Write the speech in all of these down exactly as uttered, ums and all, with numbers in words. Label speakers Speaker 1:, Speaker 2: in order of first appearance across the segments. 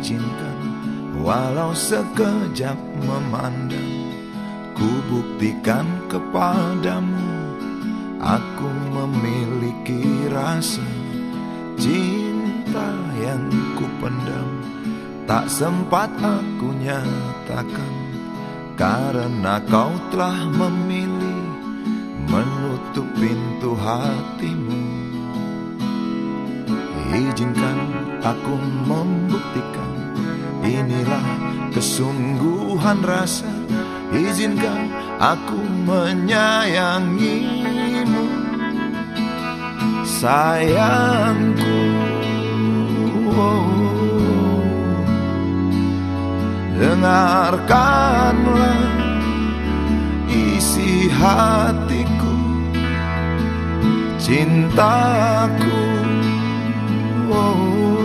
Speaker 1: izinkan, walau sekejap memandang, ku buktikan kepadamu, aku memiliki rasa cinta yang ku pendam. Tak sempat aku nyatakan, karena kau telah memilih menutup pintu hatimu. Izinkan aku membuktikan, inilah kesungguhan rasa. Izinkan aku menyayangimu, sayangku. Oh, dengarkanlah isi hatiku, cintaku. Oh,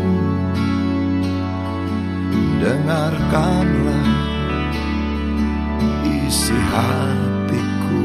Speaker 1: dengarkanlah isi hatiku.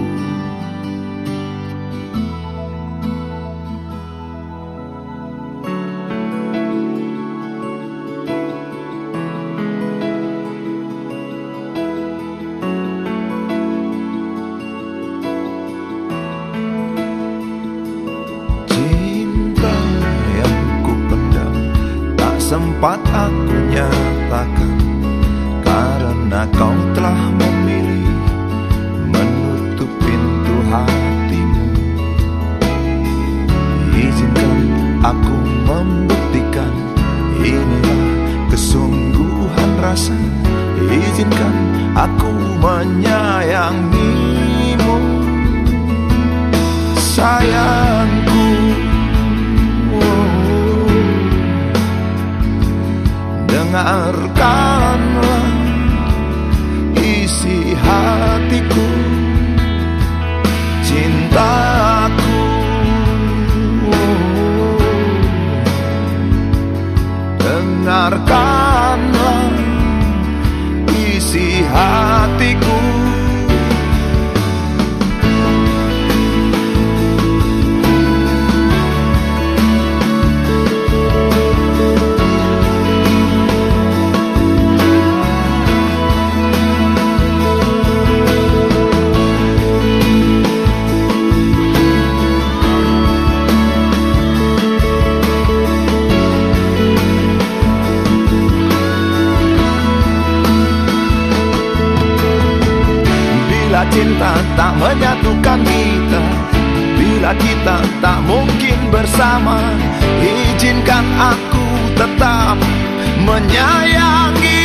Speaker 1: Sempat aku nyatakan, karena kau telah memilih menutup pintu hatimu. Izinkan aku membuktikan, inilah kesungguhan rasa. Izinkan aku menyayangimu, sayangku. Dengarkanlah isi hatiku, cintaku. Dengarkanlah isi hatiku. Bila cinta tak menyatukan kita, bila kita tak mungkin bersama, izinkan aku tetap menyayangi.